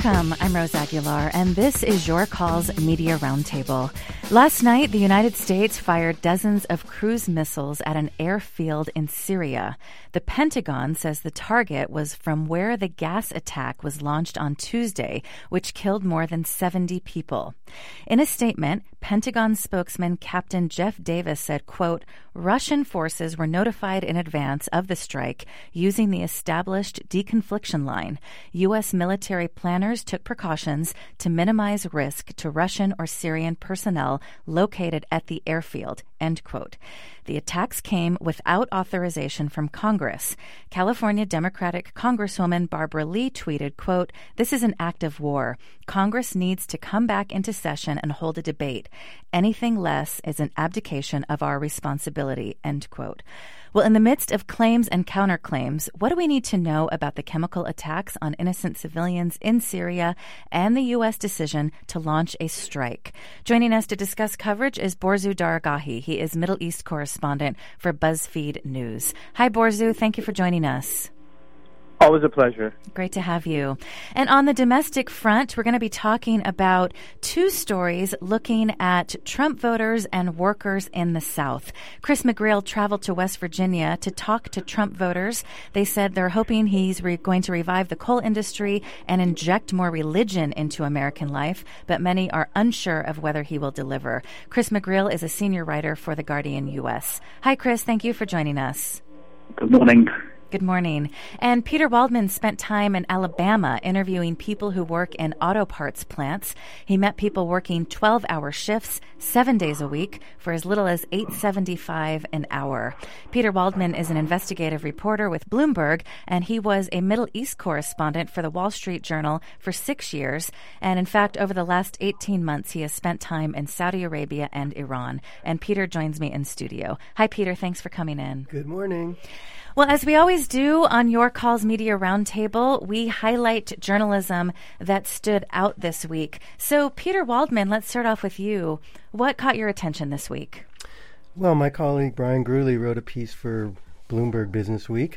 Welcome. I'm Rose Aguilar, and this is Your Calls Media Roundtable. Last night, the United States fired dozens of cruise missiles at an airfield in Syria. The Pentagon says the target was from where the gas attack was launched on Tuesday, which killed more than 70 people. In a statement, Pentagon spokesman Captain Jeff Davis said, quote, Russian forces were notified in advance of the strike using the established deconfliction line. U.S. military planners took precautions to minimize risk to Russian or Syrian personnel located at the airfield, end quote. The attacks came without authorization from Congress. California Democratic Congresswoman Barbara Lee tweeted, quote, This is an act of war. Congress needs to come back into session and hold a debate. Anything less is an abdication of our responsibility, end quote. Well, in the midst of claims and counterclaims, what do we need to know about the chemical attacks on innocent civilians in Syria and the U.S. decision to launch a strike? Joining us to discuss coverage is Borzu Daragahi. He is Middle East correspondent for BuzzFeed News. Hi, Borzu. Thank you for joining us. Always a pleasure. Great to have you. And on the domestic front, we're going to be talking about two stories looking at Trump voters and workers in the South. Chris McGreal traveled to West Virginia to talk to Trump voters. They said they're hoping he's going to revive the coal industry and inject more religion into American life, but many are unsure of whether he will deliver. Chris McGreal is a senior writer for The Guardian U.S. Hi, Chris. Thank you for joining us. Good morning. Good morning. And Peter Waldman spent time in Alabama interviewing people who work in auto parts plants. He met people working 12-hour shifts, 7 days a week, for as little as $8.75 an hour. Peter Waldman is an investigative reporter with Bloomberg, and he was a Middle East correspondent for the Wall Street Journal for 6 years. And in fact, over the last 18 months, he has spent time in Saudi Arabia and Iran. And Peter joins me in studio. Hi, Peter. Thanks for coming in. Good morning. Well, as we always do on Your Calls Media Roundtable, we highlight journalism that stood out this week. So, Peter Waldman, let's start off with you. What caught your attention this week? Well, my colleague Brian Grewley wrote a piece for Bloomberg Business Week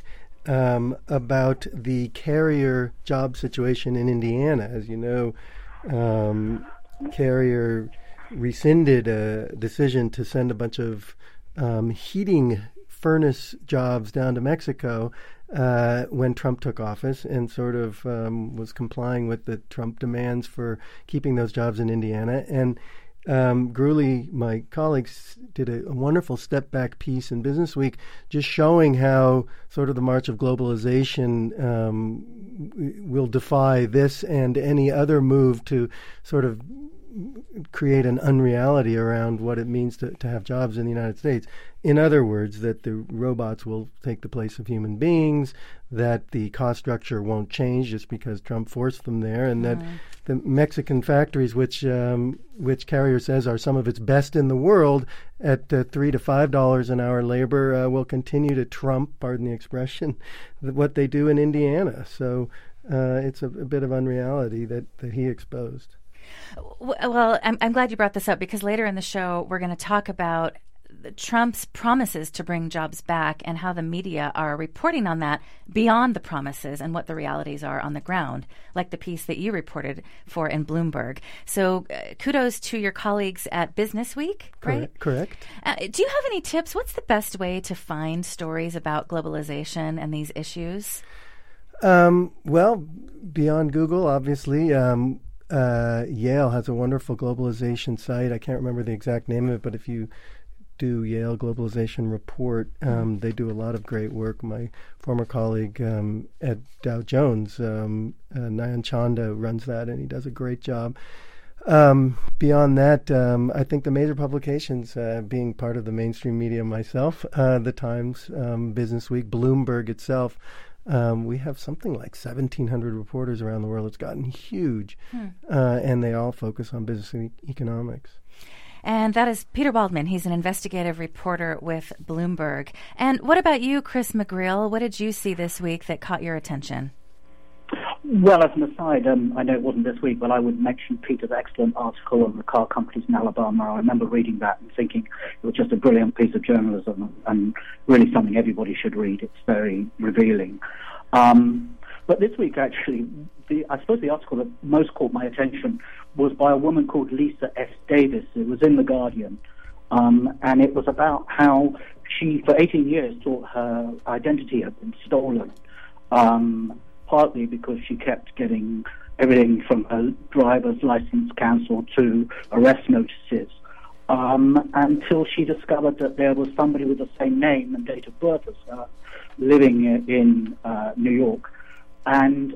about the carrier job situation in Indiana. As you know, Carrier rescinded a decision to send a bunch of heating furnace jobs down to Mexico when Trump took office, and sort of was complying with the Trump demands for keeping those jobs in Indiana. And Grewley, my colleagues, did a wonderful step-back piece in Business Week just showing how sort of the march of globalization will defy this and any other move to sort of create an unreality around what it means to have jobs in the United States. In other words, that the robots will take the place of human beings, that the cost structure won't change just because Trump forced them there, and that the Mexican factories, which Carrier says are some of its best in the world, at $3 to $5 an hour labor, will continue to trump, pardon the expression, what they do in Indiana. So it's a bit of unreality that he exposed. Well, I'm glad you brought this up, because later in the show, we're going to talk about Trump's promises to bring jobs back and how the media are reporting on that beyond the promises and what the realities are on the ground, like the piece that you reported for in Bloomberg. So kudos to your colleagues at Business Week, right? Correct. Do you have any tips? What's the best way to find stories about globalization and these issues? Well, beyond Google, obviously. Yale has a wonderful globalization site. I can't remember the exact name of it, but if you do Yale Globalization Report, they do a lot of great work. My former colleague at Dow Jones, Nayan Chanda, runs that, and he does a great job. Beyond that, I think the major publications, being part of the mainstream media myself, the Times, Business Week, Bloomberg itself, we have something like 1,700 reporters around the world. It's gotten huge, and they all focus on business and economics. And that is Peter Waldman. He's an investigative reporter with Bloomberg. And what about you, Chris McGreal? What did you see this week that caught your attention? Well, as an aside, I know it wasn't this week, but I would mention Peter's excellent article on the car companies in Alabama. I remember reading that and thinking it was just a brilliant piece of journalism and really something everybody should read. It's very revealing. But this week, actually, I suppose the article that most caught my attention was by a woman called Lisa S. Davis. It was in The Guardian, and it was about how she, for 18 years, thought her identity had been stolen, partly because she kept getting everything from her driver's license cancelled to arrest notices, until she discovered that there was somebody with the same name and date of birth as her living in New York, and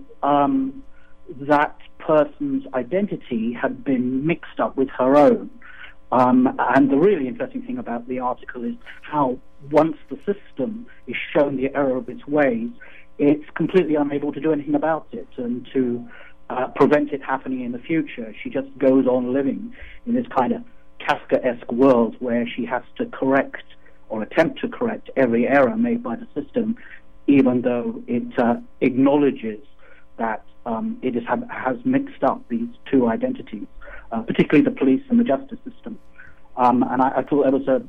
that person's identity had been mixed up with her own. And the really interesting thing about the article is how once the system is shown the error of its ways, it's completely unable to do anything about it and to prevent it happening in the future. She just goes on living in this kind of Kafkaesque world where she has to correct or attempt to correct every error made by the system, even though it acknowledges that it has mixed up these two identities, particularly the police and the justice system. And I thought it was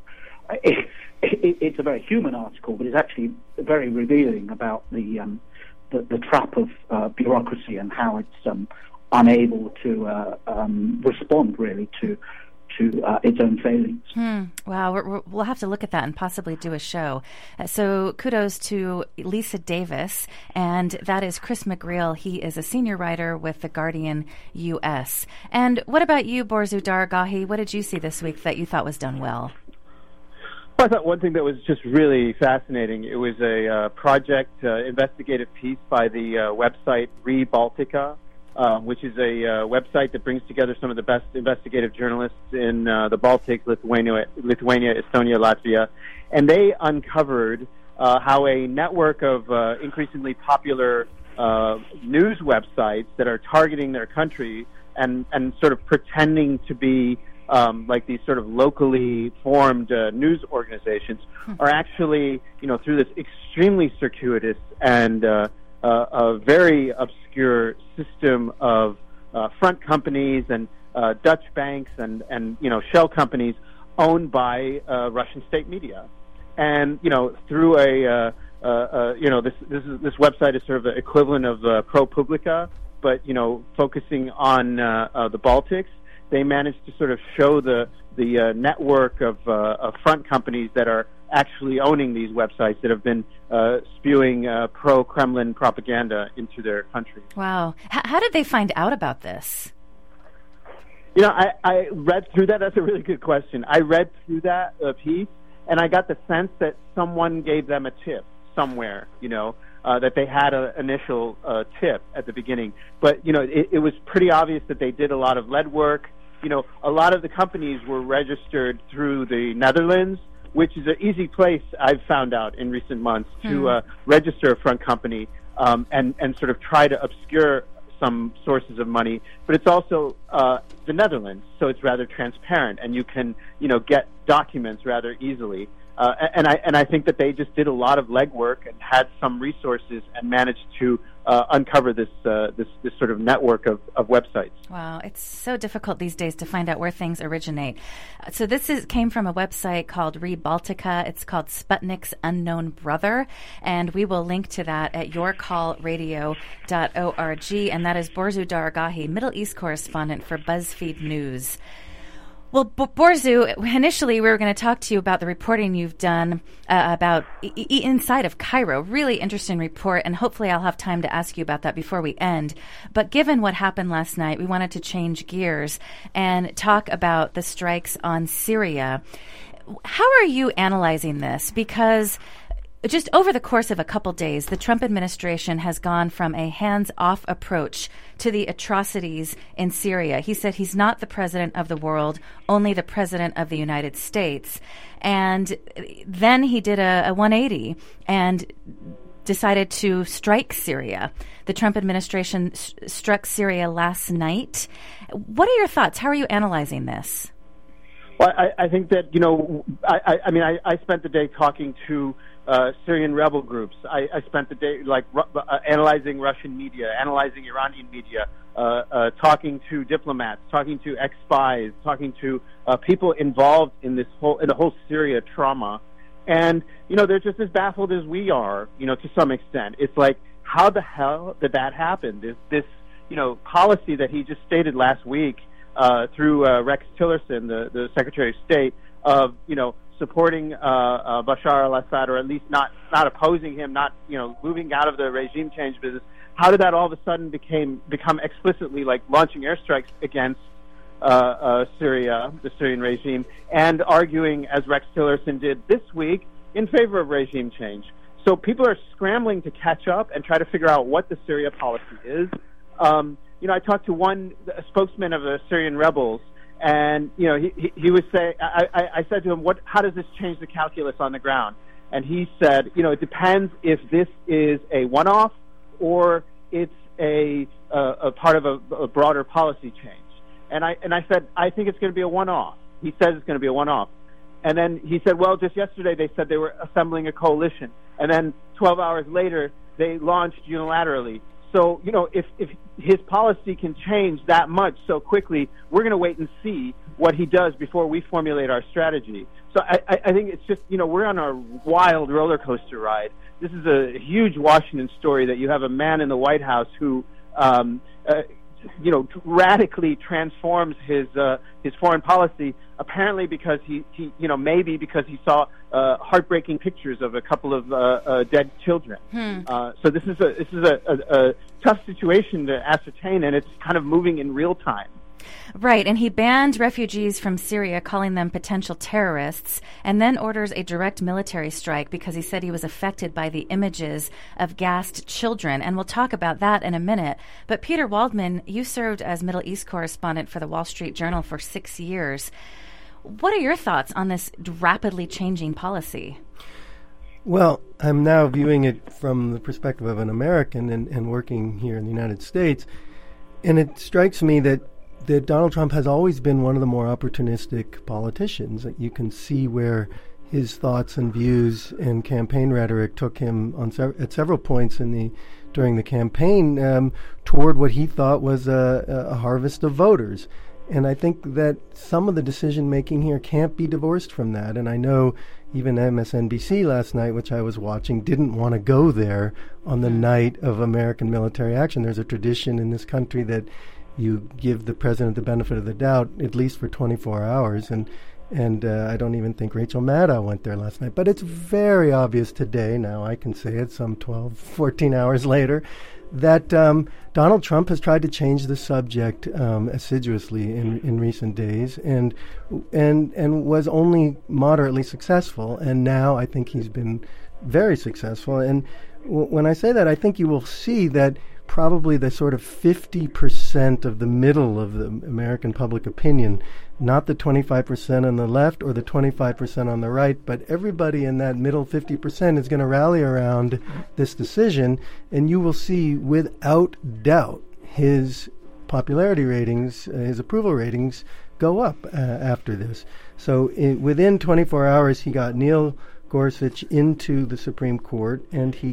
it's a very human article, but it's actually very revealing about the trap of bureaucracy and how it's unable to respond really to its own failings. Wow, we'll have to look at that and possibly do a show. So kudos to Lisa Davis, and that is Chris McGreal. He is a senior writer with The Guardian US. And what about you, Borzu Daragahi? What did you see this week that you thought was done well? Well, I thought one thing that was just really fascinating, it was a project, investigative piece by the website ReBaltica, which is a website that brings together some of the best investigative journalists in the Baltics, Lithuania, Estonia, Latvia. And they uncovered how a network of increasingly popular news websites that are targeting their country and sort of pretending to be like these sort of locally formed news organizations are actually, through this extremely circuitous and a very obscure system of front companies and Dutch banks and shell companies owned by Russian state media. And, through this website is sort of the equivalent of ProPublica, but, focusing on the Baltics. They managed to sort of show the network of front companies that are actually owning these websites that have been spewing pro-Kremlin propaganda into their country. Wow. How did they find out about this? I read through that. That's a really good question. I read through that piece, and I got the sense that someone gave them a tip somewhere, that they had an initial tip at the beginning. But, it was pretty obvious that they did a lot of legwork. A lot of the companies were registered through the Netherlands, which is an easy place, I've found out in recent months, to register a front company and sort of try to obscure some sources of money. But it's also the Netherlands, so it's rather transparent, and you can, get documents rather easily. And I think that they just did a lot of legwork and had some resources and managed to uncover this sort of network of websites. Wow, it's so difficult these days to find out where things originate. So this came from a website called ReBaltica. It's called Sputnik's Unknown Brother, and we will link to that at yourcallradio.org. And that is Borzu Daragahi, Middle East correspondent for BuzzFeed News. Well, Borzu, initially we were going to talk to you about the reporting you've done about inside of Cairo. Really interesting report, and hopefully I'll have time to ask you about that before we end. But given what happened last night, we wanted to change gears and talk about the strikes on Syria. How are you analyzing this? Because just over the course of a couple days, the Trump administration has gone from a hands-off approach to the atrocities in Syria. He said he's not the president of the world, only the president of the United States. And then he did a 180 and decided to strike Syria. The Trump administration struck Syria last night. What are your thoughts? How are you analyzing this? Well, I think that, I spent the day talking to Syrian rebel groups. I spent the day analyzing Russian media, analyzing Iranian media, talking to diplomats, talking to ex-spies, talking to people involved in the whole Syria trauma. And, they're just as baffled as we are, to some extent. It's like, how the hell did that happen? This policy that he just stated last week through Rex Tillerson, the Secretary of State, of supporting Bashar al-Assad, or at least not opposing him, not moving out of the regime change business. How did that all of a sudden become explicitly like launching airstrikes against Syria, the Syrian regime, and arguing, as Rex Tillerson did this week, in favor of regime change? So people are scrambling to catch up and try to figure out what the Syria policy is. I talked to a spokesman of the Syrian rebels, and he was saying, I said to him, how does this change the calculus on the ground? And he said, it depends if this is a one-off or it's a part of a broader policy change. And I said, I think it's going to be a one-off. He says it's going to be a one-off. And then he said, well, just yesterday they said they were assembling a coalition. And then 12 hours later, they launched unilaterally. So, if his policy can change that much so quickly, we're going to wait and see what he does before we formulate our strategy. So I think it's just, we're on a wild roller coaster ride. This is a huge Washington story that you have a man in the White House who, radically transforms his foreign policy, apparently because maybe because he saw heartbreaking pictures of a couple of dead children. So this is a tough situation to ascertain, and it's kind of moving in real time. Right, and he banned refugees from Syria, calling them potential terrorists, and then orders a direct military strike because he said he was affected by the images of gassed children. And we'll talk about that in a minute. But Peter Waldman, you served as Middle East correspondent for the Wall Street Journal for 6 years. What are your thoughts on this rapidly changing policy? Well, I'm now viewing it from the perspective of an American and working here in the United States, and it strikes me that Donald Trump has always been one of the more opportunistic politicians. That you can see where his thoughts and views and campaign rhetoric took him at several points during the campaign toward what he thought was a harvest of voters. And I think that some of the decision-making here can't be divorced from that. And I know even MSNBC last night, which I was watching, didn't want to go there on the night of American military action. There's a tradition in this country that you give the president the benefit of the doubt, at least for 24 hours. And I don't even think Rachel Maddow went there last night. But it's very obvious today, now I can say it some 12, 14 hours later, that Donald Trump has tried to change the subject assiduously in recent days and was only moderately successful. And now I think he's been very successful. And when I say that, I think you will see that probably the sort of 50% of the middle of the American public opinion, not the 25% on the left or the 25% on the right, but everybody in that middle 50% is going to rally around this decision, and you will see without doubt his popularity ratings, his approval ratings go up after this. So within 24 hours, he got Neil Gorsuch into the Supreme Court, and he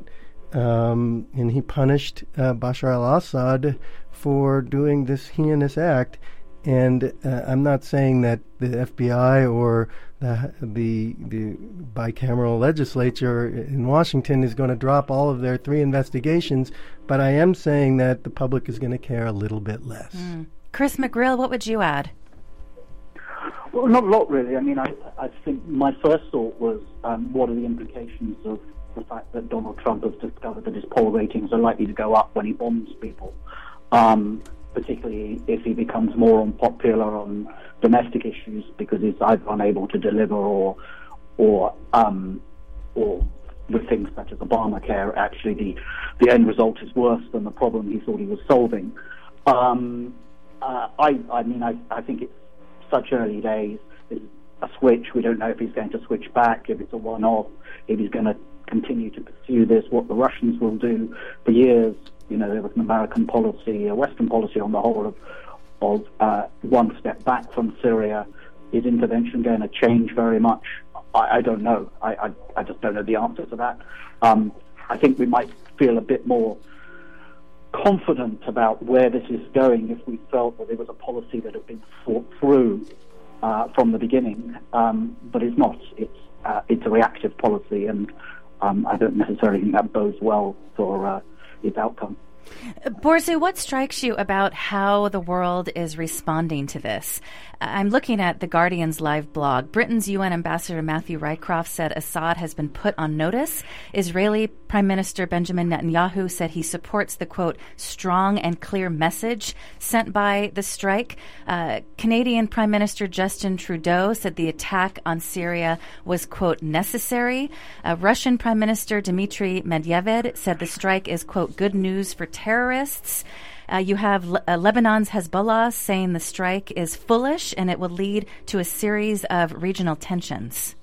punished Bashar al-Assad for doing this heinous act. And I'm not saying that the FBI or the bicameral legislature in Washington is going to drop all of their 3 investigations, but I am saying that the public is going to care a little bit less. Chris McGrill, what would you add? Well, not a lot, really. I mean, I think my first thought was, what are the implications of the fact that Donald Trump has discovered that his poll ratings are likely to go up when he bombs people, particularly if he becomes more unpopular on domestic issues because he's either unable to deliver or with things such as Obamacare, actually the end result is worse than the problem he thought he was solving. I think it's such early days. It's a switch. We don't know if he's going to switch back, if it's a one-off, if he's going to continue to pursue this, what the Russians will do. For years, there was an American policy, a Western policy on the whole of one step back from Syria. Is intervention going to change very much? I don't know. I just don't know the answer to that. I think we might feel a bit more confident about where this is going if we felt that there was a policy that had been thought through from the beginning, but it's not. It's a reactive policy, and I don't necessarily think that bodes well for its outcome. Borzu, what strikes you about how the world is responding to this? I'm looking at The Guardian's live blog. Britain's UN Ambassador Matthew Rycroft said Assad has been put on notice. Israeli Prime Minister Benjamin Netanyahu said he supports the, quote, strong and clear message sent by the strike. Canadian Prime Minister Justin Trudeau said the attack on Syria was, quote, necessary. Russian Prime Minister Dmitry Medvedev said the strike is, quote, good news for terrorists. You have Lebanon's Hezbollah saying the strike is foolish and it will lead to a series of regional tensions.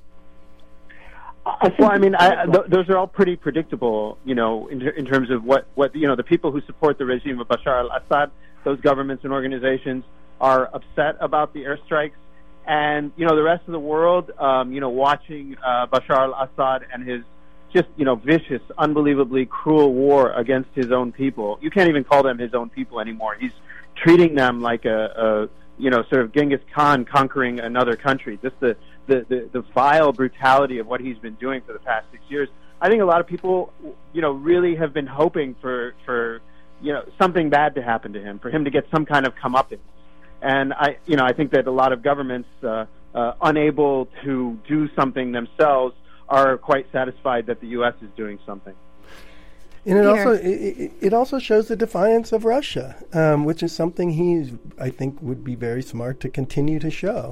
Those are all pretty predictable, in terms of what the people who support the regime of Bashar al-Assad, those governments and organizations are upset about the airstrikes. And, the rest of the world, watching Bashar al-Assad and his just, vicious, unbelievably cruel war against his own people. You can't even call them his own people anymore. He's treating them like a sort of Genghis Khan conquering another country. Just the vile brutality of what he's been doing for the past 6 years. I think a lot of people, really have been hoping for something bad to happen to him, for him to get some kind of comeuppance. And I think that a lot of governments, unable to do something themselves, are quite satisfied that the U.S. is doing something. And it also shows the defiance of Russia, which is something I think would be very smart to continue to show.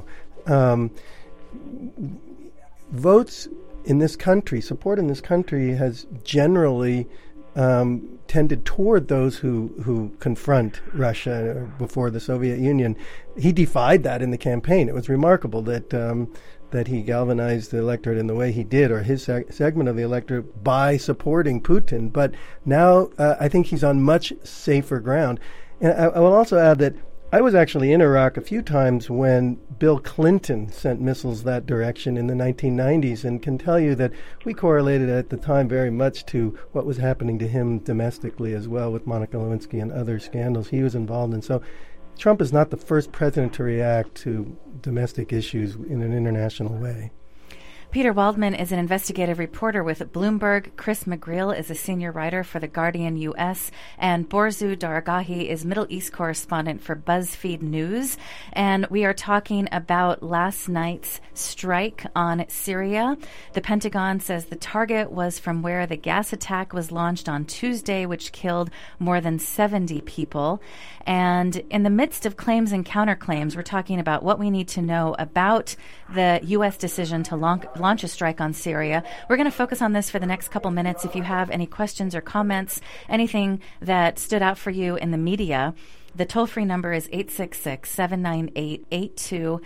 Votes in this country, support in this country has generally tended toward those who confront Russia before the Soviet Union. He defied that in the campaign. It was remarkable that he galvanized the electorate in the way he did, or his segment of the electorate, by supporting Putin. But now I think he's on much safer ground. And I will also add that I was actually in Iraq a few times when Bill Clinton sent missiles that direction in the 1990s, and can tell you that we correlated at the time very much to what was happening to him domestically as well, with Monica Lewinsky and other scandals he was involved in. So Trump is not the first president to react to domestic issues in an international way. Peter Waldman is an investigative reporter with Bloomberg. Chris McGreal is a senior writer for The Guardian U.S. And Borzu Daragahi is Middle East correspondent for BuzzFeed News. And we are talking about last night's strike on Syria. The Pentagon says the target was from where the gas attack was launched on Tuesday, which killed more than 70 people. And in the midst of claims and counterclaims, we're talking about what we need to know about the U.S. decision to launch a strike on Syria. We're going to focus on this for the next couple minutes. If you have any questions or comments, anything that stood out for you in the media, the toll-free number is 866-798-8255,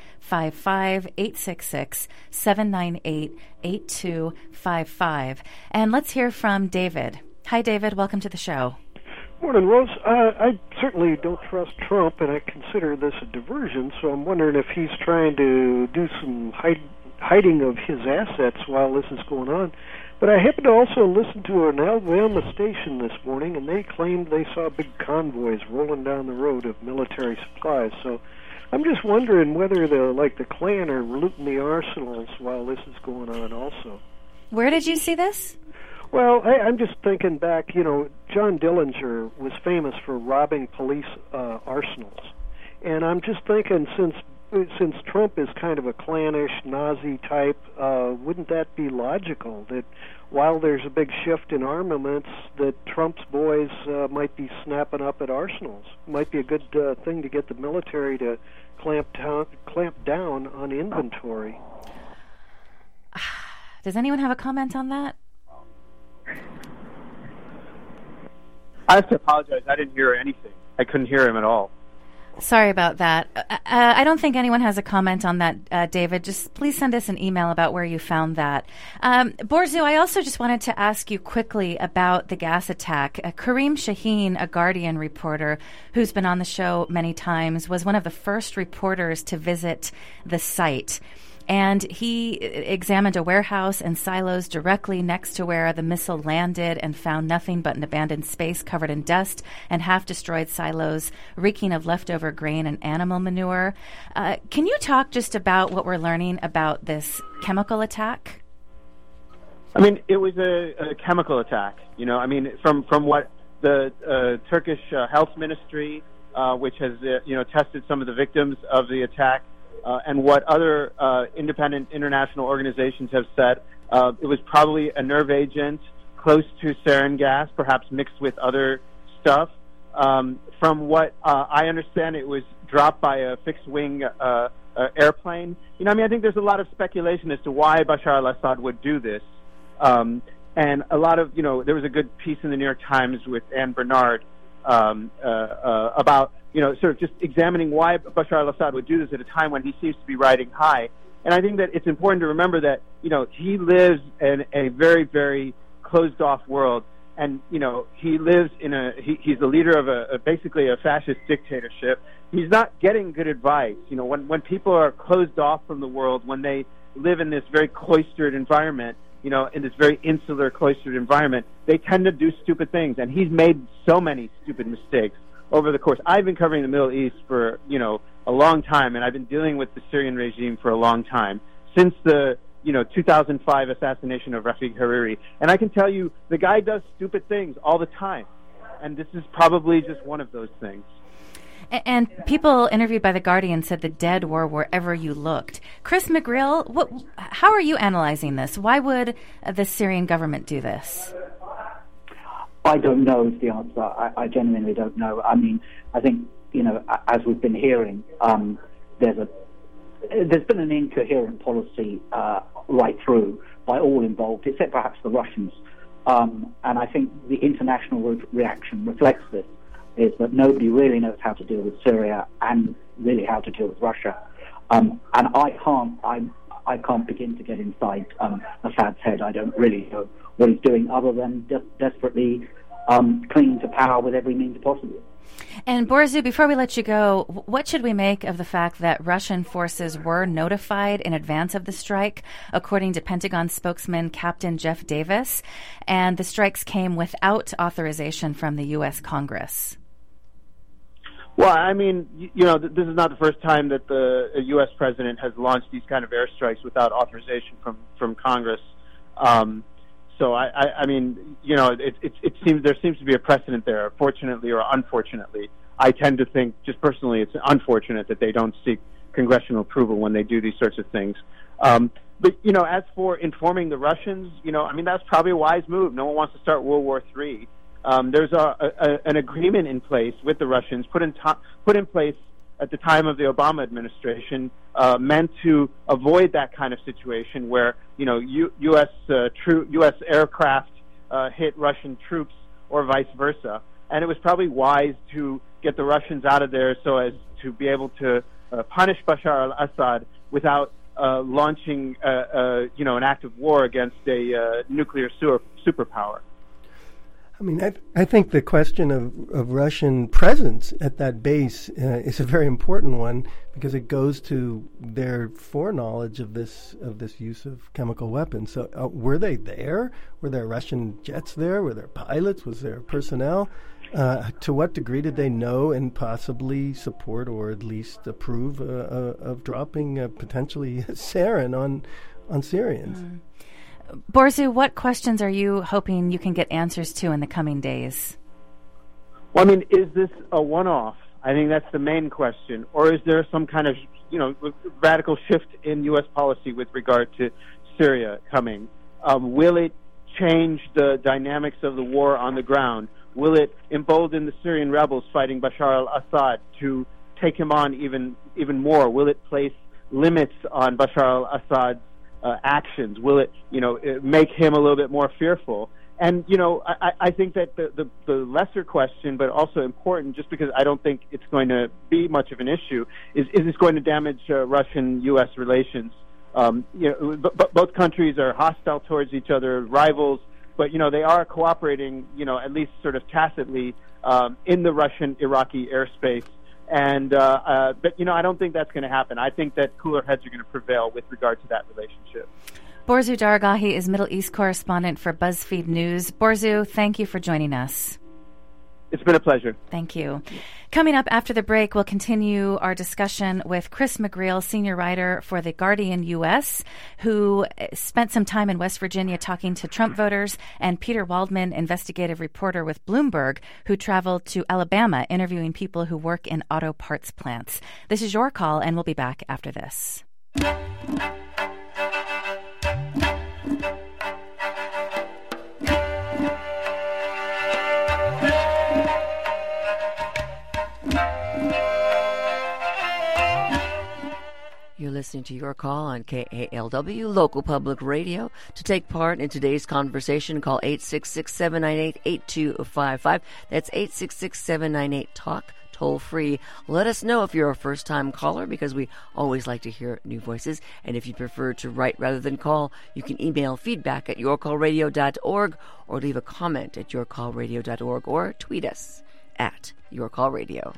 866-798-8255. And let's hear from David. Hi, David. Welcome to the show. Morning, Rose. I certainly don't trust Trump, and I consider this a diversion, so I'm wondering if he's trying to do some hiding of his assets while this is going on. But I happened to also listen to an Alabama station this morning, and they claimed they saw big convoys rolling down the road of military supplies. So I'm just wondering whether the Klan are looting the arsenals while this is going on also. Where did you see this? Well, I'm just thinking back, John Dillinger was famous for robbing police arsenals. And I'm just thinking, since Trump is kind of a clannish Nazi type, wouldn't that be logical that while there's a big shift in armaments, that Trump's boys might be snapping up at arsenals? Might be a good thing to get the military to clamp down on inventory. Does anyone have a comment on that? I have to apologize. I didn't hear anything. I couldn't hear him at all. Sorry about that. I don't think anyone has a comment on that, David. Just please send us an email about where you found that. Borzu, I also just wanted to ask you quickly about the gas attack. Kareem Shaheen, a Guardian reporter who's been on the show many times, was one of the first reporters to visit the site. And he examined a warehouse and silos directly next to where the missile landed and found nothing but an abandoned space covered in dust and half-destroyed silos reeking of leftover grain and animal manure. Can you talk just about what we're learning about this chemical attack? I mean, it was a chemical attack. You know, I mean, from what the Turkish health ministry, which has tested some of the victims of the attack, and what other independent international organizations have said, it was probably a nerve agent close to sarin gas, perhaps mixed with other stuff. From what I understand, it was dropped by a fixed-wing airplane. You know, I mean, I think there's a lot of speculation as to why Bashar al-Assad would do this. And a lot of, there was a good piece in the New York Times with Anne Bernard about, sort of just examining why Bashar al-Assad would do this at a time when he seems to be riding high. And I think that it's important to remember that, he lives in a very, very closed-off world. And, he lives in he's the leader of basically a fascist dictatorship. He's not getting good advice. When people are closed off from the world, when they live in this very cloistered environment, in this very insular, cloistered environment, they tend to do stupid things. And he's made so many stupid mistakes over the course. I've been covering the Middle East for, a long time, and I've been dealing with the Syrian regime for a long time, since the 2005 assassination of Rafiq Hariri. And I can tell you, the guy does stupid things all the time. And this is probably just one of those things. And people interviewed by The Guardian said the dead were wherever you looked. Chris McGreal, how are you analyzing this? Why would the Syrian government do this? I don't know is the answer. I genuinely don't know. I mean, I think, as we've been hearing, there's been an incoherent policy right through by all involved, except perhaps the Russians. And I think the international reaction reflects this, is that nobody really knows how to deal with Syria and really how to deal with Russia. And I can't begin to get inside Assad's head. I don't really know what he's doing other than just desperately clinging to power with every means possible. And Borzu, before we let you go, what should we make of the fact that Russian forces were notified in advance of the strike, according to Pentagon spokesman Captain Jeff Davis, and the strikes came without authorization from the U.S. Congress? Well, I mean, this is not the first time that the U.S. president has launched these kind of airstrikes without authorization from Congress. So I mean, it seems there seems to be a precedent there, fortunately or unfortunately. I tend to think, just personally, it's unfortunate that they don't seek congressional approval when they do these sorts of things. But as for informing the Russians, I mean, that's probably a wise move. No one wants to start World War III. There's an agreement in place with the Russians, put in place at the time of the Obama administration, meant to avoid that kind of situation where U.S. aircraft hit Russian troops or vice versa. And it was probably wise to get the Russians out of there so as to be able to punish Bashar al-Assad without launching an act of war against a nuclear superpower. I mean, I think the question of Russian presence at that base is a very important one, because it goes to their foreknowledge of this use of chemical weapons. So were they there? Were there Russian jets there? Were there pilots? Was there personnel? To what degree did they know and possibly support or at least approve of dropping potentially sarin on Syrians? Mm. Borzu, what questions are you hoping you can get answers to in the coming days? Well, I mean, is this a one-off? I think that's the main question. Or is there some kind of, radical shift in U.S. policy with regard to Syria coming? Will it change the dynamics of the war on the ground? Will it embolden the Syrian rebels fighting Bashar al-Assad to take him on even more? Will it place limits on Bashar al-Assad's actions? Will it, make him a little bit more fearful? And, I think that the lesser question, but also important, just because I don't think it's going to be much of an issue, is this going to damage Russian-U.S. relations? Both countries are hostile towards each other, rivals, but, they are cooperating, at least sort of tacitly in the Russian-Iraqi airspace. And but I don't think that's going to happen. I think that cooler heads are going to prevail with regard to that relationship. Borzu Daragahi is Middle East correspondent for BuzzFeed News. Borzu, thank you for joining us. It's been a pleasure. Thank you. Coming up after the break, we'll continue our discussion with Chris McGreal, senior writer for The Guardian U.S., who spent some time in West Virginia talking to Trump voters, and Peter Waldman, investigative reporter with Bloomberg, who traveled to Alabama interviewing people who work in auto parts plants. This is Your Call, and we'll be back after this. You're listening to Your Call on KALW, local public radio. To take part in today's conversation, call 866-798-8255. That's 866-798-TALK, toll free. Let us know if you're a first-time caller, because we always like to hear new voices. And if you prefer to write rather than call, you can email feedback@yourcallradio.org or leave a comment at yourcallradio.org or tweet us at yourcallradio.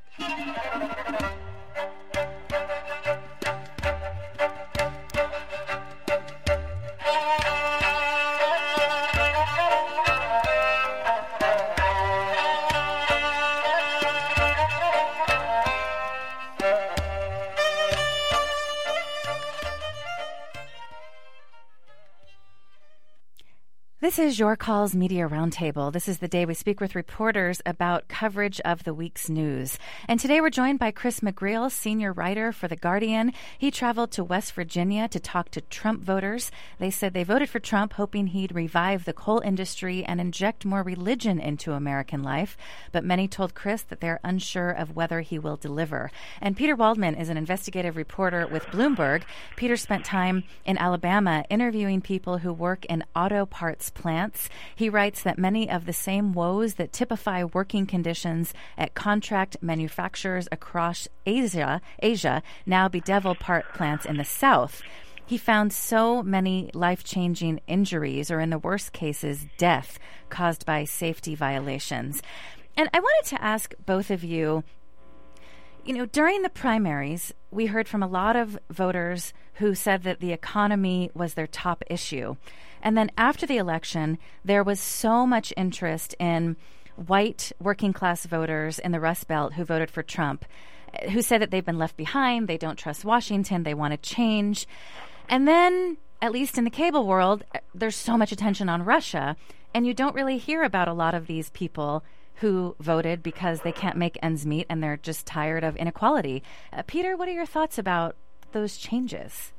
This is Your Call's Media Roundtable. This is the day we speak with reporters about coverage of the week's news. And today we're joined by Chris McGreal, senior writer for The Guardian. He traveled to West Virginia to talk to Trump voters. They said they voted for Trump hoping he'd revive the coal industry and inject more religion into American life. But many told Chris that they're unsure of whether he will deliver. And Peter Waldman is an investigative reporter with Bloomberg. Peter spent time in Alabama interviewing people who work in auto parts plants. He writes that many of the same woes that typify working conditions at contract manufacturers across Asia now bedevil part plants in the South. He found so many life-changing injuries, or in the worst cases, death, caused by safety violations. And I wanted to ask both of you, during the primaries, we heard from a lot of voters who said that the economy was their top issue. And then after the election, there was so much interest in white working-class voters in the Rust Belt who voted for Trump, who said that they've been left behind, they don't trust Washington, they want to change. And then, at least in the cable world, there's so much attention on Russia, and you don't really hear about a lot of these people who voted because they can't make ends meet and they're just tired of inequality. Peter, what are your thoughts about those changes?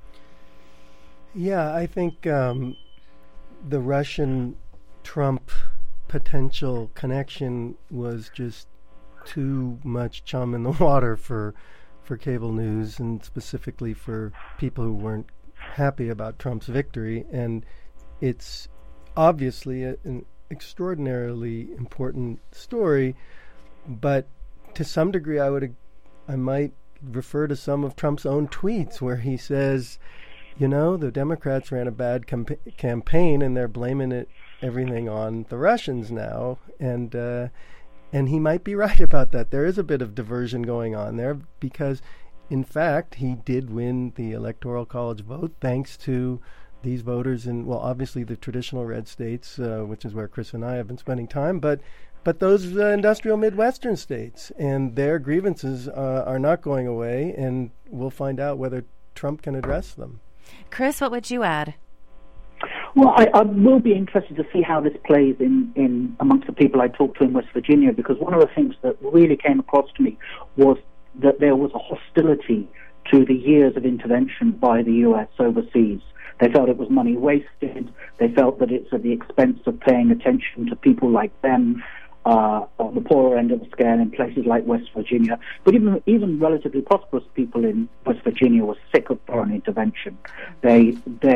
Yeah, I think the Russian-Trump potential connection was just too much chum in the water for cable news, and specifically for people who weren't happy about Trump's victory. And it's obviously an extraordinarily important story, but to some degree I might refer to some of Trump's own tweets where he says, the Democrats ran a bad campaign and they're blaming everything on the Russians now, and he might be right about that. There is a bit of diversion going on there because, in fact, he did win the Electoral College vote thanks to these voters in, obviously the traditional red states, which is where Chris and I have been spending time, but those industrial Midwestern states, and their grievances are not going away, and we'll find out whether Trump can address them. Chris, what would you add? Well, I will be interested to see how this plays in amongst the people I talked to in West Virginia, because one of the things that really came across to me was that there was a hostility to the years of intervention by the U.S. overseas. They felt it was money wasted. They felt that it's at the expense of paying attention to people like them on the poorer end of the scale in places like West Virginia. But even relatively prosperous people in West Virginia were sick of foreign intervention. There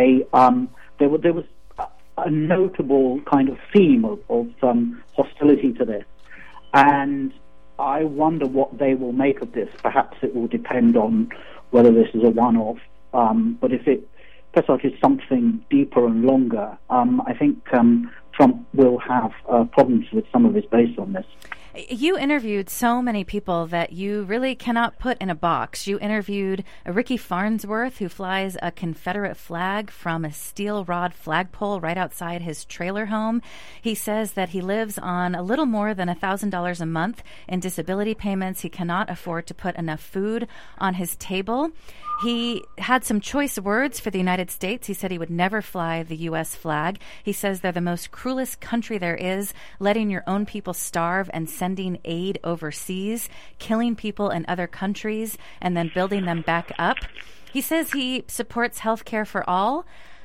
was a notable kind of theme of hostility to this. And I wonder what they will make of this. Perhaps it will depend on whether this is a one-off. But if it presages something deeper and longer, I think Trump will have problems with some of his base on this. You interviewed so many people that you really cannot put in a box. You interviewed Ricky Farnsworth, who flies a Confederate flag from a steel rod flagpole right outside his trailer home. He says that he lives on a little more than $1,000 a month in disability payments. He cannot afford to put enough food on his table. He had some choice words for the United States. He said he would never fly the U.S. flag. He says they're the most cruelest country there is, letting your own people starve and sending aid overseas, killing people in other countries, and then building them back up. He says he supports health care for all.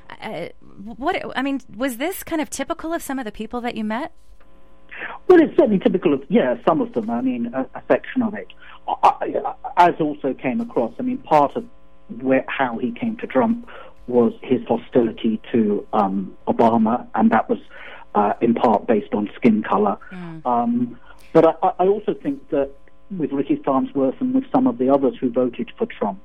Was this kind of typical of some of the people that you met? Well, it's certainly typical of, some of them. I mean, a section of it. As also came across, part of how he came to Trump was his hostility to Obama, and that was in part based on skin color. But I also think that with Ricky Farnsworth and with some of the others who voted for Trump,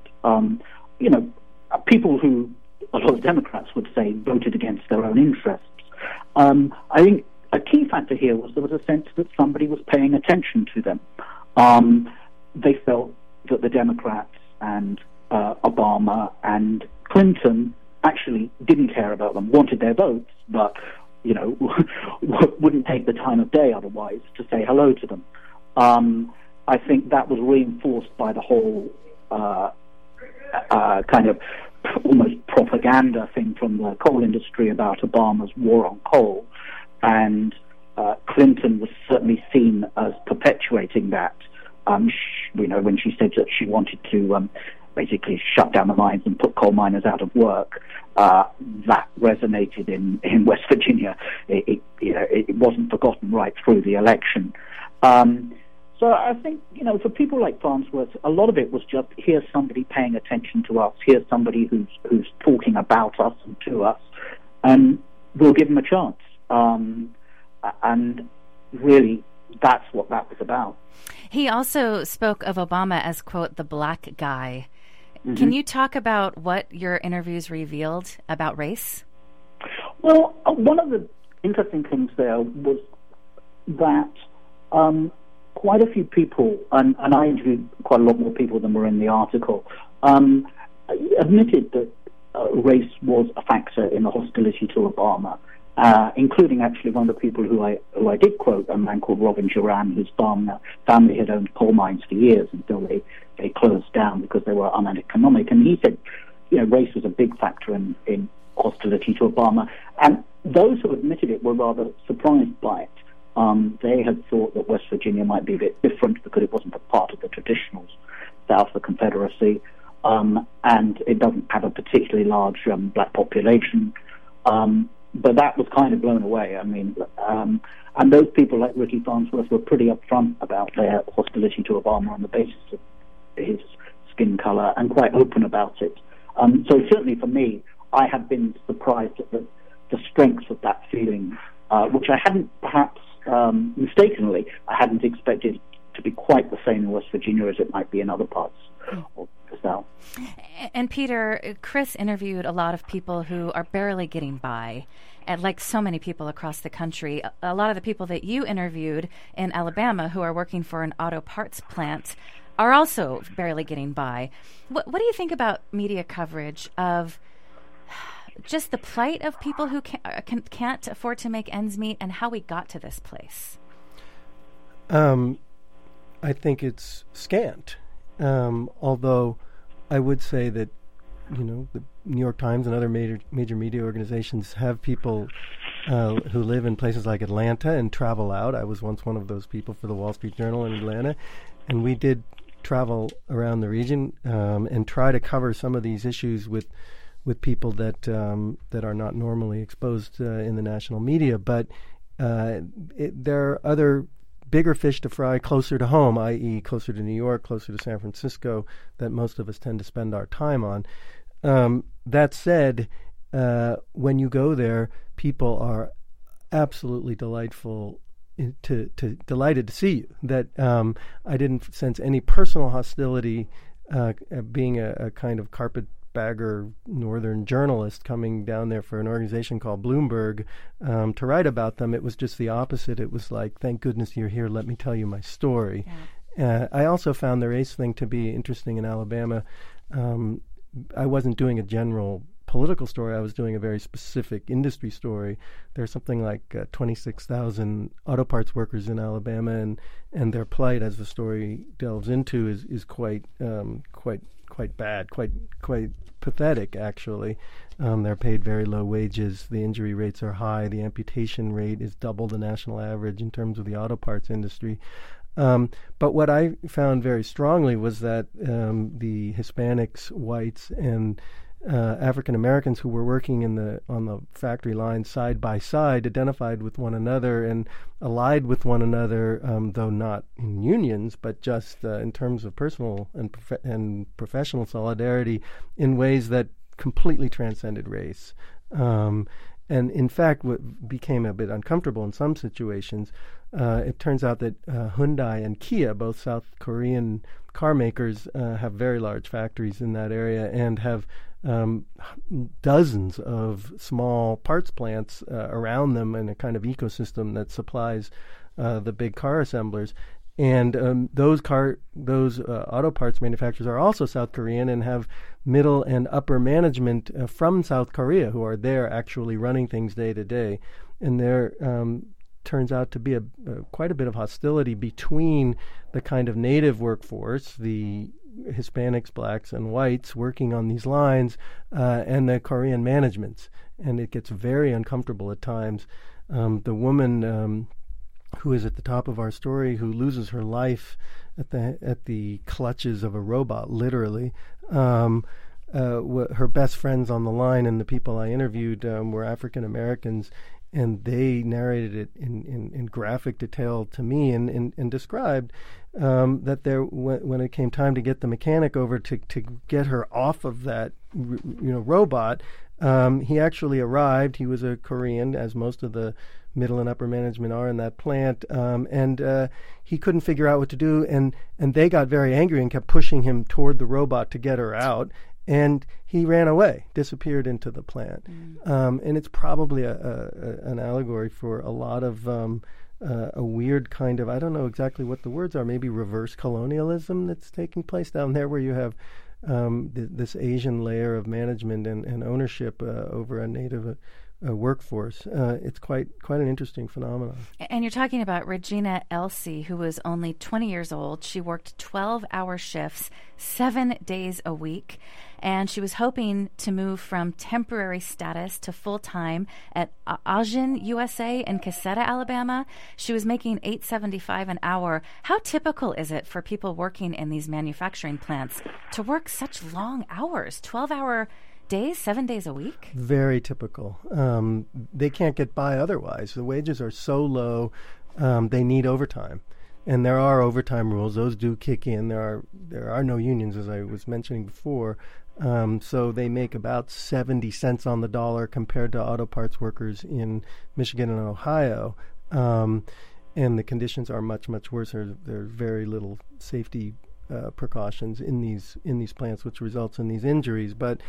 people who a lot of Democrats would say voted against their own interests. I think a key factor here was there was a sense that somebody was paying attention to them. They felt that the Democrats and Obama and Clinton actually didn't care about them, wanted their votes, but wouldn't take the time of day otherwise to say hello to them. I think that was reinforced by the whole kind of almost propaganda thing from the coal industry about Obama's war on coal, and Clinton was certainly seen as perpetuating that. When she said that she wanted to basically shut down the mines and put coal miners out of work, that resonated in West Virginia. It wasn't forgotten right through the election. So I think, for people like Farnsworth, a lot of it was just, here's somebody paying attention to us, here's somebody who's talking about us and to us, and we'll give them a chance. And really, that's what that was about. He also spoke of Obama as, quote, the black guy. Mm-hmm. Can you talk about what your interviews revealed about race? Well, one of the interesting things there was that quite a few people, and I interviewed quite a lot more people than were in the article, admitted that race was a factor in the hostility to Obama. Including actually one of the people who I did quote, a man called Robin Duran, whose family had owned coal mines for years until they closed down because they were uneconomic. And he said, race was a big factor in hostility to Obama. And those who admitted it were rather surprised by it. They had thought that West Virginia might be a bit different because it wasn't a part of the traditional South of the Confederacy, and it doesn't have a particularly large black population. But that was kind of blown away. And those people like Ricky Farnsworth were pretty upfront about their hostility to Obama on the basis of his skin color and quite open about it. So certainly for me, I have been surprised at the strength of that feeling, which I hadn't perhaps mistakenly, I hadn't expected to be quite the same in West Virginia as it might be in other parts of the South. And Peter, Chris interviewed a lot of people who are barely getting by, and like so many people across the country. A lot of the people that you interviewed in Alabama who are working for an auto parts plant are also barely getting by. What do you think about media coverage of just the plight of people who can't afford to make ends meet and how we got to this place? I think it's scant. Although I would say that, the New York Times and other major media organizations have people who live in places like Atlanta and travel out. I was once one of those people for the Wall Street Journal in Atlanta, and we did travel around the region and try to cover some of these issues with people that are not normally exposed in the national media. But there are other bigger fish to fry closer to home, i.e. closer to New York, closer to San Francisco, that most of us tend to spend our time on. That said, when you go there, people are absolutely delighted to see you. That I didn't sense any personal hostility, being a kind of carpetbagger carpetbagger northern journalist coming down there for an organization called Bloomberg to write about them. It was just the opposite. It was like, thank goodness you're here. Let me tell you my story. Yeah. I also found the race thing to be interesting in Alabama. I wasn't doing a general political story. I was doing a very specific industry story. There's something like 26,000 auto parts workers in Alabama, and their plight, as the story delves into, is quite bad, quite pathetic, actually. They're paid very low wages. The injury rates are high. The amputation rate is double the national average in terms of the auto parts industry. But what I found very strongly was that the Hispanics, whites, and African Americans who were working on the factory line side by side identified with one another and allied with one another, though not in unions, but just in terms of personal and professional solidarity in ways that completely transcended race. And in fact, what became a bit uncomfortable in some situations, it turns out that Hyundai and Kia, both South Korean car makers, have very large factories in that area and have dozens of small parts plants around them in a kind of ecosystem that supplies the big car assemblers. And those auto parts manufacturers are also South Korean and have middle and upper management from South Korea who are there actually running things day to day. And there turns out to be quite a bit of hostility between the kind of native workforce, the Hispanics, blacks, and whites working on these lines, and the Korean managements. And it gets very uncomfortable at times. The woman who is at the top of our story, who loses her life at the clutches of a robot, literally. Her best friends on the line and the people I interviewed were African Americans, and they narrated it in graphic detail to me and described that when it came time to get the mechanic over to get her off of that robot, he actually arrived. He was a Korean, as most of the middle and upper management are in that plant, and he couldn't figure out what to do, and they got very angry and kept pushing him toward the robot to get her out, and he ran away, disappeared into the plant. And it's probably an allegory for a lot of a weird kind of, I don't know exactly what the words are, maybe reverse colonialism that's taking place down there, where you have this Asian layer of management and ownership over a native workforce. It's quite an interesting phenomenon. And you're talking about Regina Elsie, who was only 20 years old. She worked 12-hour shifts, 7 days a week, and she was hoping to move from temporary status to full-time at Ajin USA in Caseta, Alabama. She was making $8.75 an hour. How typical is it for people working in these manufacturing plants to work such long hours, 12-hour days, 7 days a week? Very typical. They can't get by otherwise. The wages are so low, they need overtime. And there are overtime rules. Those do kick in. There are no unions, as I was mentioning before. So they make about 70 cents on the dollar compared to auto parts workers in Michigan and Ohio. And the conditions are much, much worse. There's very little safety precautions in these plants, which results in these injuries. But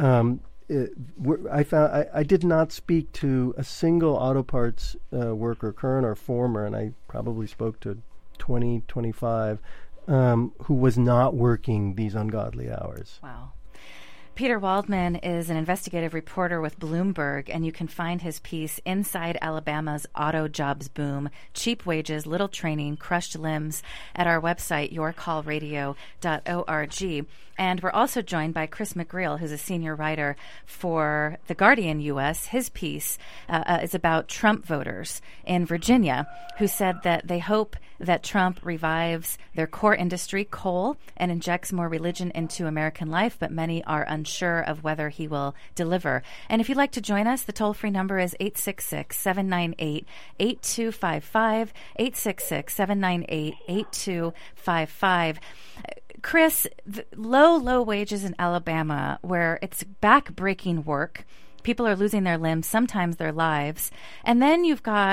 I did not speak to a single auto parts worker, current or former, and I probably spoke to 20, 25, who was not working these ungodly hours. Wow. Peter Waldman is an investigative reporter with Bloomberg, and you can find his piece, Inside Alabama's Auto Jobs Boom, Cheap Wages, Little Training, Crushed Limbs, at our website, yourcallradio.org. And we're also joined by Chris McGreal, who's a senior writer for The Guardian U.S. His piece is about Trump voters in Virginia who said that they hope that Trump revives their core industry, coal, and injects more religion into American life, but many are unsure of whether he will deliver. And if you'd like to join us, the toll-free number is 866-798-8255, 866-798-8255. Chris, low wages in Alabama, where it's back-breaking work, people are losing their limbs, sometimes their lives, and then you've got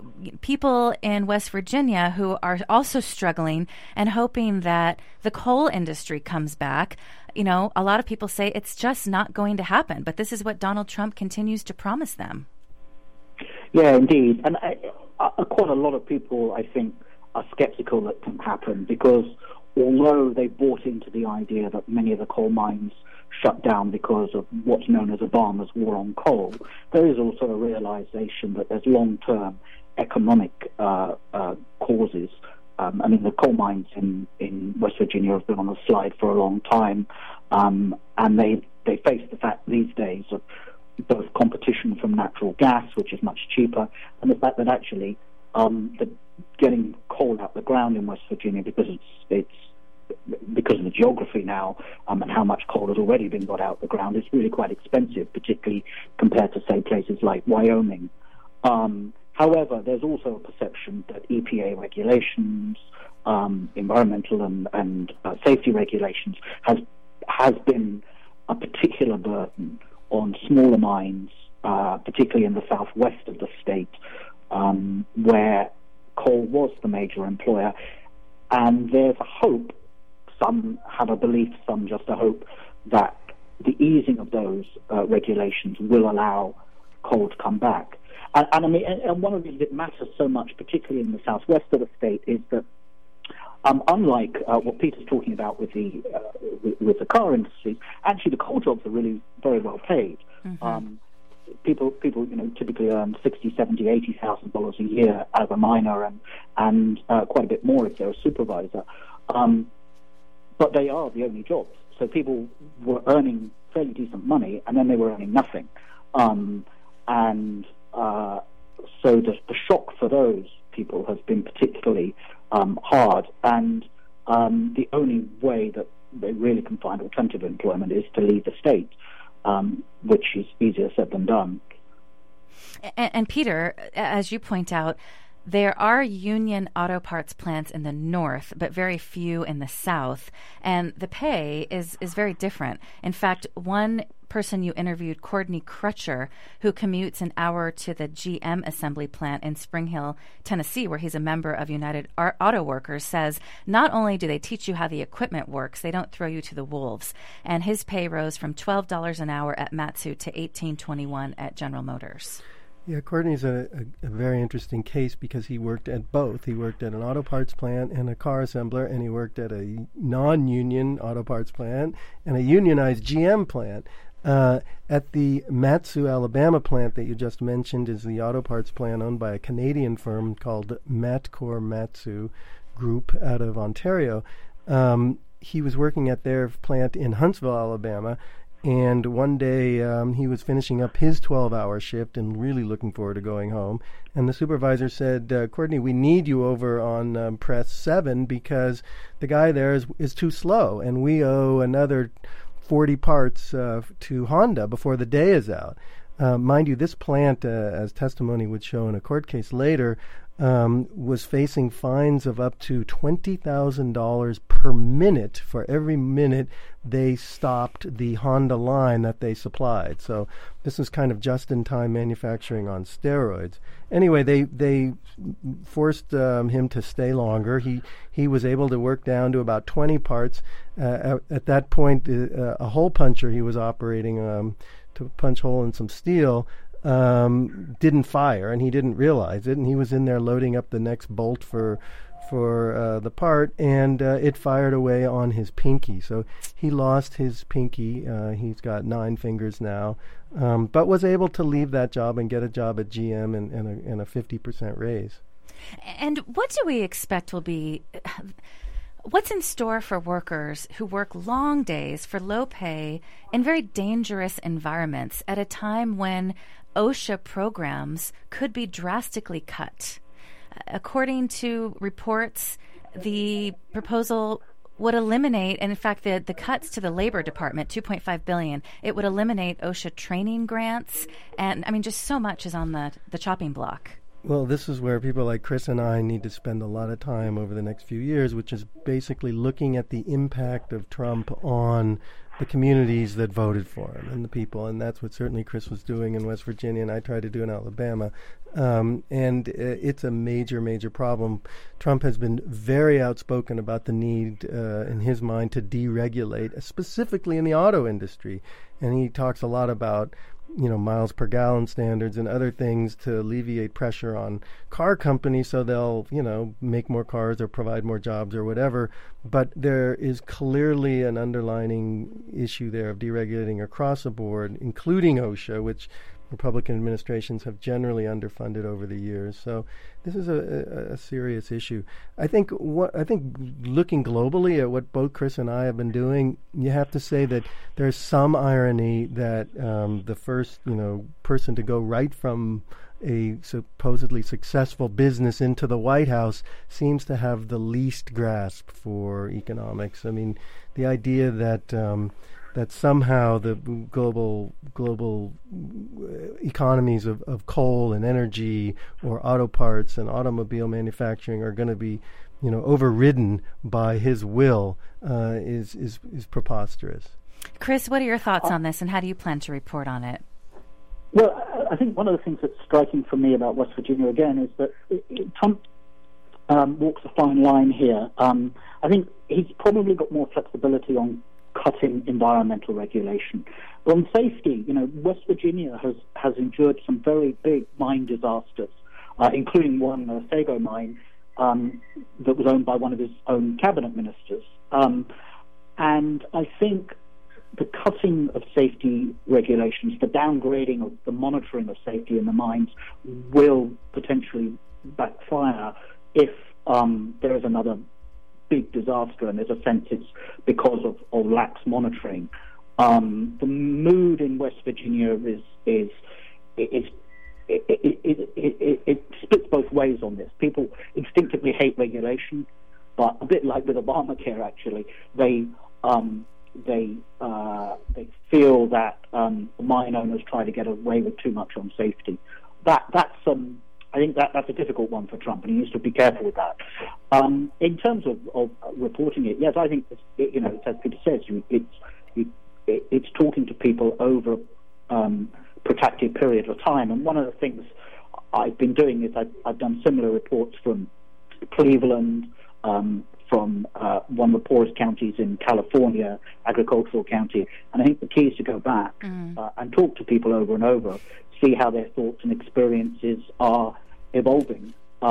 people in West Virginia who are also struggling and hoping that the coal industry comes back. You know, a lot of people say it's just not going to happen, but this is what Donald Trump continues to promise them. Yeah, indeed. And quite a lot of people, I think, are skeptical that can happen because although they bought into the idea that many of the coal mines shut down because of what's known as Obama's war on coal, there is also a realization that there's long-term economic causes. I mean, the coal mines in West Virginia have been on the slide for a long time, and they face the fact these days of both competition from natural gas, which is much cheaper, and the fact that actually getting coal out the ground in West Virginia because it's because of the geography now and how much coal has already been got out the ground, is really quite expensive, particularly compared to, say, places like Wyoming. However, there's also a perception that EPA regulations, environmental and safety regulations has been a particular burden on smaller mines, particularly in the southwest of the state, where coal was the major employer. And there's a hope, some have a belief, some just a hope, that the easing of those regulations will allow coal to come back. And I mean, and one of the reasons it matters so much, particularly in the southwest of the state, is that unlike what Peter's talking about with the car industry, actually the coal jobs are really very well paid. Mm-hmm. People, typically earn $60,000, $70,000, $80,000 a year as a miner, and quite a bit more if they're a supervisor. But they are the only jobs. So people were earning fairly decent money, and then they were earning nothing. So the shock for those people has been particularly hard, and the only way that they really can find alternative employment is to leave the state, which is easier said than done. And Peter, as you point out, there are union auto parts plants in the north, but very few in the south, and the pay is very different. In fact, one person you interviewed, Courtney Crutcher, who commutes an hour to the GM assembly plant in Spring Hill, Tennessee, where he's a member of United Auto Workers, says not only do they teach you how the equipment works, they don't throw you to the wolves. And his pay rose from $12 an hour at Matsu to $18.21 at General Motors. Yeah, Courtney's a very interesting case because he worked at both. He worked at an auto parts plant and a car assembler, and he worked at a non-union auto parts plant and a unionized GM plant. At the Matsu, Alabama plant that you just mentioned is the auto parts plant owned by a Canadian firm called Matcor Matsu Group out of Ontario. He was working at their plant in Huntsville, Alabama, and one day he was finishing up his 12-hour shift and really looking forward to going home. And the supervisor said, Courtney, we need you over on press 7 because the guy there is too slow, and we owe another 40 parts to Honda before the day is out. Mind you, this plant, as testimony would show in a court case later, was facing fines of up to $20,000 per minute for every minute they stopped the Honda line that they supplied. So this is kind of just-in-time manufacturing on steroids. Anyway, they forced him to stay longer. He was able to work down to about 20 parts. At that point, a hole puncher he was operating to punch hole in some steel didn't fire, and he didn't realize it, and he was in there loading up the next bolt for the part, and it fired away on his pinky. So he lost his pinky. He's got 9 fingers now, but was able to leave that job and get a job at GM and a 50% raise. And what do we expect will be... What's in store for workers who work long days for low pay in very dangerous environments at a time when OSHA programs could be drastically cut? According to reports, the proposal would eliminate, and in fact, the cuts to the Labor Department, $2.5 billion, it would eliminate OSHA training grants, and I mean, just so much is on the chopping block. Well, this is where people like Chris and I need to spend a lot of time over the next few years, which is basically looking at the impact of Trump on the communities that voted for him and the people. And that's what certainly Chris was doing in West Virginia, and I tried to do in Alabama. It's a major, major problem. Trump has been very outspoken about the need, in his mind, to deregulate, specifically in the auto industry. And he talks a lot about miles per gallon standards and other things to alleviate pressure on car companies so they'll, make more cars or provide more jobs or whatever. But there is clearly an underlining issue there of deregulating across the board, including OSHA, which Republican administrations have generally underfunded over the years. So this is a serious issue. I think looking globally at what both Chris and I have been doing, you have to say that there's some irony that the first person to go right from a supposedly successful business into the White House seems to have the least grasp for economics. I mean, the idea that somehow the global economies of coal and energy or auto parts and automobile manufacturing are going to be, overridden by his will is preposterous. Chris, what are your thoughts on this, and how do you plan to report on it? Well, I think one of the things that's striking for me about West Virginia again is that Trump walks a fine line here. I think he's probably got more flexibility on cutting environmental regulation. But on safety, West Virginia has endured some very big mine disasters, including one, the Sago mine, that was owned by one of his own cabinet ministers. And I think the cutting of safety regulations, the downgrading of the monitoring of safety in the mines will potentially backfire if there is another big disaster, and there's a sense it's because of lax monitoring. The mood in West Virginia it splits both ways on this. People instinctively hate regulation, but a bit like with Obamacare, actually, they feel that mine owners try to get away with too much on safety. I think that's a difficult one for Trump, and he needs to be careful with that. In terms of reporting it, yes, I think as Peter says, it's talking to people over a protracted period of time. And one of the things I've been doing is I've done similar reports from Cleveland, from one of the poorest counties in California, agricultural county. And I think the key is to go back and talk to people over and over, see how their thoughts and experiences are evolving.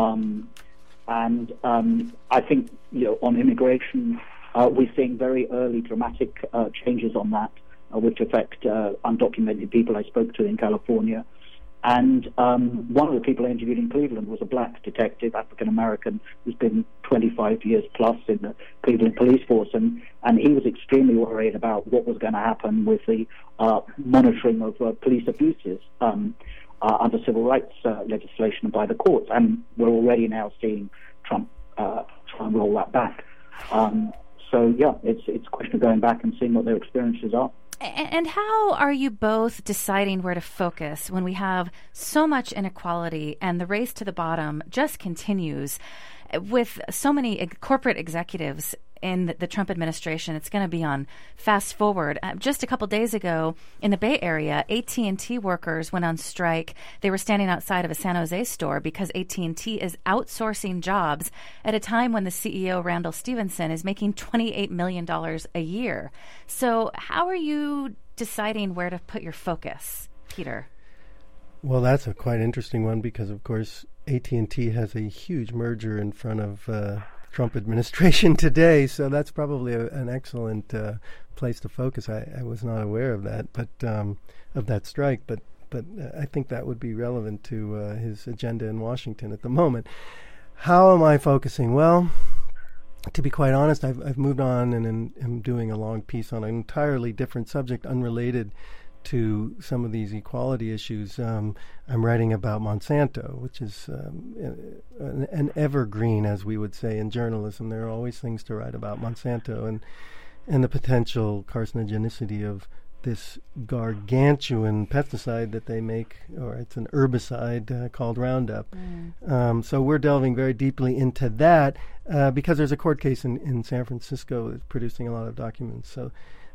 And I think, on immigration, we're seeing very early dramatic changes on that, which affect undocumented people I spoke to in California. And one of the people I interviewed in Cleveland was a black detective, African-American, who's been 25 years plus in the Cleveland police force. And he was extremely worried about what was going to happen with the monitoring of police abuses under civil rights legislation by the courts. And we're already now seeing Trump try and roll that back. So, yeah, it's a question of going back and seeing what their experiences are. And how are you both deciding where to focus when we have so much inequality and the race to the bottom just continues with so many corporate executives in the Trump administration? It's going to be on fast forward. Just a couple days ago in the Bay Area, AT&T workers went on strike. They were standing outside of a San Jose store because AT&T is outsourcing jobs at a time when the CEO, Randall Stephenson, is making $28 million a year. So how are you deciding where to put your focus, Peter? Well, that's a quite interesting one because, of course, AT&T has a huge merger in front of Trump administration today, so that's probably an excellent place to focus. I was not aware of that, but of that strike, but I think that would be relevant to his agenda in Washington at the moment. How am I focusing? Well, to be quite honest, I've moved on and am doing a long piece on an entirely different subject, unrelated to some of these equality issues. I'm writing about Monsanto, which is an evergreen, as we would say in journalism. There are always things to write about Monsanto and the potential carcinogenicity of this gargantuan pesticide that they make, or it's an herbicide called Roundup. So we're delving very deeply into that because there's a court case in San Francisco that's producing a lot of documents. So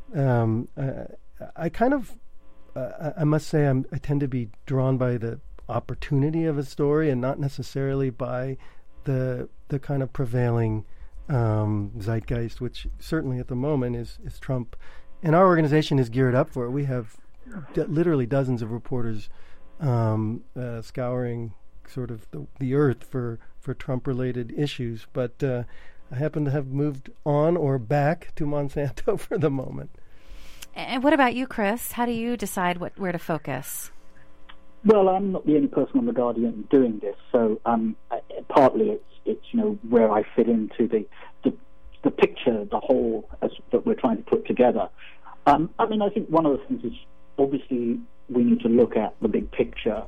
I kind of, I must say, I tend to be drawn by the opportunity of a story and not necessarily by the kind of prevailing zeitgeist, which certainly at the moment is Trump. And our organization is geared up for it. We have literally dozens of reporters scouring sort of the earth for Trump-related issues. But I happen to have moved on or back to Monsanto for the moment. And what about you, Chris? How do you decide where to focus? Well, I'm not the only person on The Guardian doing this, so partly it's where I fit into the picture, the whole that we're trying to put together. I think one of the things is obviously we need to look at the big picture.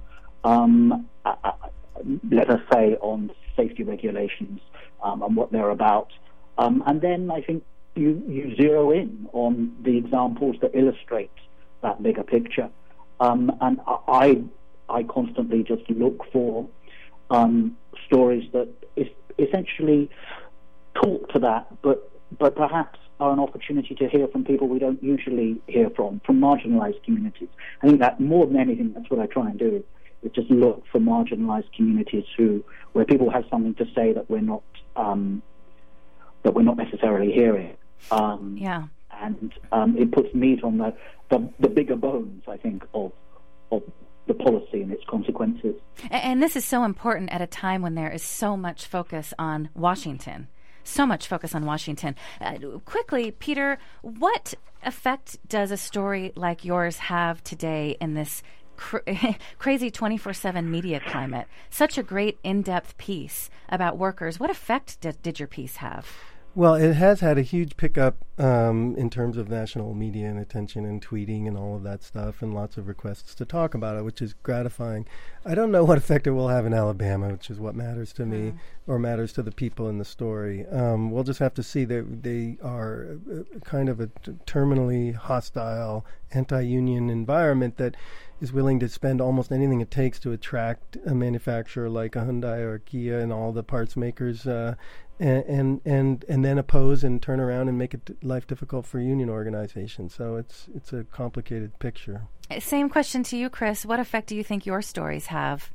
Let us say on safety regulations and what they're about, and then I think you zero in on the examples that illustrate that bigger picture. And I constantly just look for stories that essentially talk to that, but perhaps are an opportunity to hear from people we don't usually hear from marginalized communities. I think that more than anything, that's what I try and do, is just look for marginalized communities where people have something to say that we're not necessarily hearing. And it puts meat on the bigger bones, I think, of the policy and its consequences. And this is so important at a time when there is so much focus on Washington. Quickly, Peter, what effect does a story like yours have today in this crazy 24/7 media climate? Such a great in-depth piece about workers. What effect did your piece have? Well, it has had a huge pickup in terms of national media and attention and tweeting and all of that stuff, and lots of requests to talk about it, which is gratifying. I don't know what effect it will have in Alabama, which is what matters to me or matters to the people in the story. We'll just have to see. They are kind of a terminally hostile, anti-union environment that is willing to spend almost anything it takes to attract a manufacturer like a Hyundai or a Kia and all the parts makers, and then oppose and turn around and make it life difficult for union organizations. So it's a complicated picture. Same question to you, Chris. What effect do you think your stories have?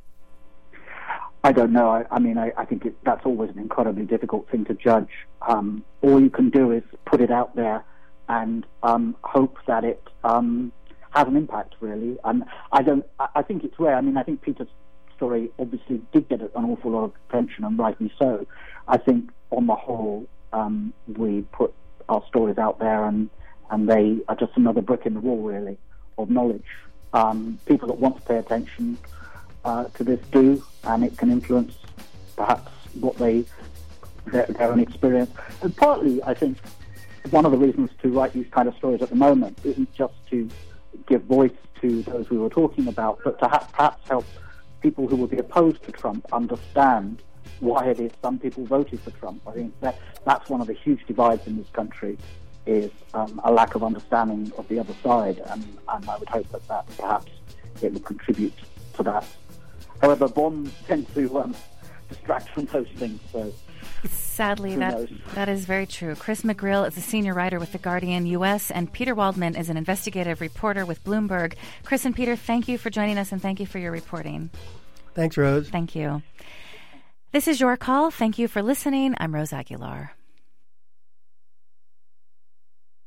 I don't know. I think that's always an incredibly difficult thing to judge. All you can do is put it out there and hope that it has an impact, really. I think it's rare. I think Peter's story obviously did get an awful lot of attention, and rightly so. I think on the whole, we put our stories out there, and they are just another brick in the wall, really, of knowledge. People that want to pay attention to this do, and it can influence perhaps what their own experience. And partly, I think, one of the reasons to write these kind of stories at the moment isn't just to give voice to those we were talking about, but to perhaps help people who would be opposed to Trump understand why it is some people voted for Trump. I think that's one of the huge divides in this country, is a lack of understanding of the other side, and I would hope that perhaps it would contribute to that. However, bombs tend to distract from those things, so sadly, that is very true. Chris McGrill is a senior writer with The Guardian U.S., and Peter Waldman is an investigative reporter with Bloomberg. Chris and Peter, thank you for joining us, and thank you for your reporting. Thanks, Rose. Thank you. This is Your Call. Thank you for listening. I'm Rose Aguilar.